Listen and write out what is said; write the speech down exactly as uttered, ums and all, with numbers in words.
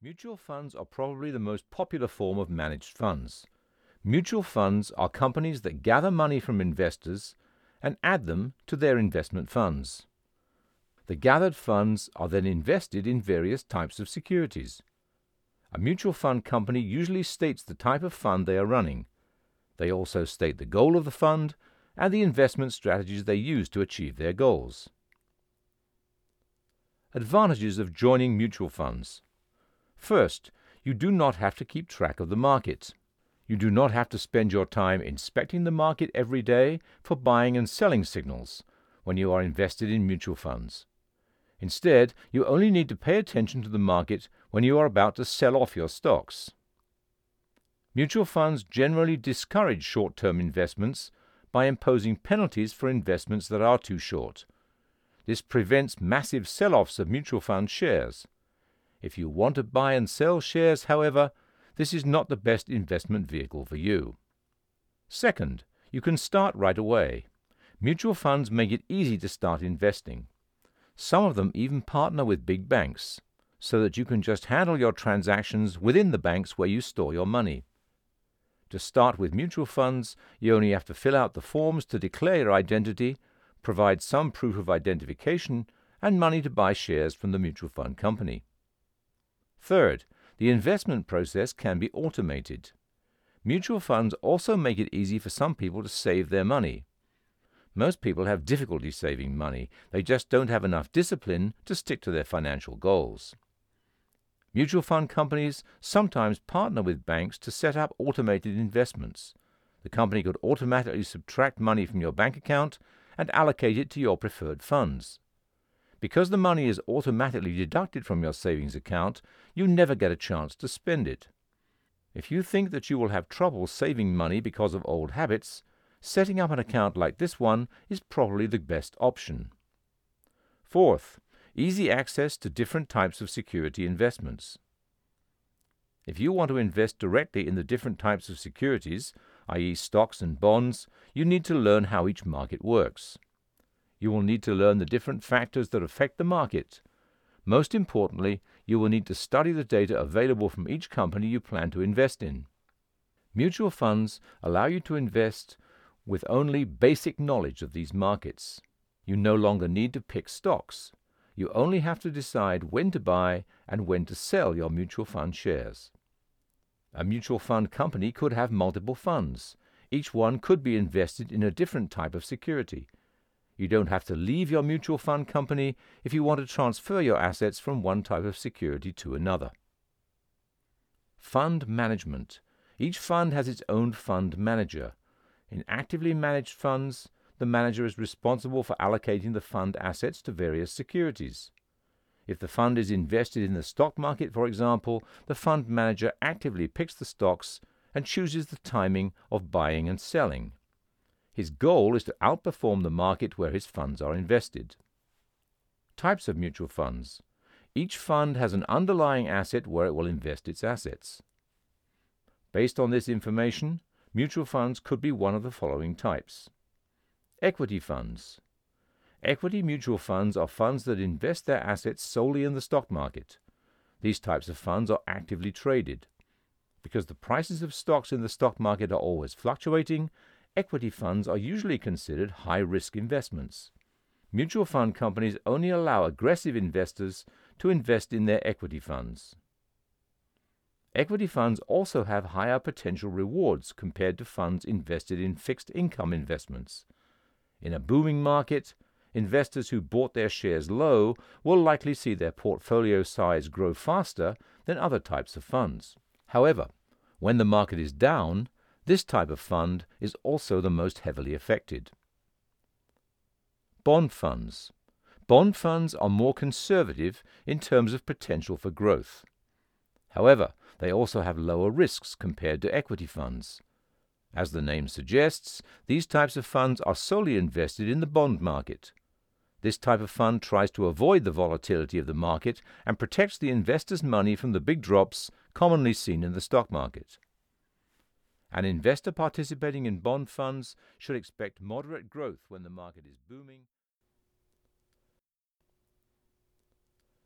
Mutual funds are probably the most popular form of managed funds. Mutual funds are companies that gather money from investors and add them to their investment funds. The gathered funds are then invested in various types of securities. A mutual fund company usually states the type of fund they are running. They also state the goal of the fund and the investment strategies they use to achieve their goals. Advantages of joining mutual funds. First, you do not have to keep track of the market. You do not have to spend your time inspecting the market every day for buying and selling signals when you are invested in mutual funds. Instead, you only need to pay attention to the market when you are about to sell off your stocks. Mutual funds generally discourage short-term investments by imposing penalties for investments that are too short. This prevents massive sell-offs of mutual fund shares. If you want to buy and sell shares, however, this is not the best investment vehicle for you. Second, you can start right away. Mutual funds make it easy to start investing. Some of them even partner with big banks, so that you can just handle your transactions within the banks where you store your money. To start with mutual funds, you only have to fill out the forms to declare your identity, provide some proof of identification, and money to buy shares from the mutual fund company. Third, the investment process can be automated. Mutual funds also make it easy for some people to save their money. Most people have difficulty saving money. They just don't have enough discipline to stick to their financial goals. Mutual fund companies sometimes partner with banks to set up automated investments. The company could automatically subtract money from your bank account and allocate it to your preferred funds. Because the money is automatically deducted from your savings account, you never get a chance to spend it. If you think that you will have trouble saving money because of old habits, setting up an account like this one is probably the best option. Fourth, easy access to different types of security investments. If you want to invest directly in the different types of securities, that is stocks and bonds, you need to learn how each market works. You will need to learn the different factors that affect the market. Most importantly, you will need to study the data available from each company you plan to invest in. Mutual funds allow you to invest with only basic knowledge of these markets. You no longer need to pick stocks. You only have to decide when to buy and when to sell your mutual fund shares. A mutual fund company could have multiple funds. Each one could be invested in a different type of security. You don't have to leave your mutual fund company if you want to transfer your assets from one type of security to another. Fund management. Each fund has its own fund manager. In actively managed funds, the manager is responsible for allocating the fund assets to various securities. If the fund is invested in the stock market, for example, the fund manager actively picks the stocks and chooses the timing of buying and selling. His goal is to outperform the market where his funds are invested. Types of mutual funds. Each fund has an underlying asset where it will invest its assets. Based on this information, mutual funds could be one of the following types. Equity funds. Equity mutual funds are funds that invest their assets solely in the stock market. These types of funds are actively traded. Because the prices of stocks in the stock market are always fluctuating, equity funds are usually considered high-risk investments. Mutual fund companies only allow aggressive investors to invest in their equity funds. Equity funds also have higher potential rewards compared to funds invested in fixed income investments. In a booming market, investors who bought their shares low will likely see their portfolio size grow faster than other types of funds. However, when the market is down, this type of fund is also the most heavily affected. Bond funds. Bond funds are more conservative in terms of potential for growth. However, they also have lower risks compared to equity funds. As the name suggests, these types of funds are solely invested in the bond market. This type of fund tries to avoid the volatility of the market and protects the investor's money from the big drops commonly seen in the stock market. An investor participating in bond funds should expect moderate growth when the market is booming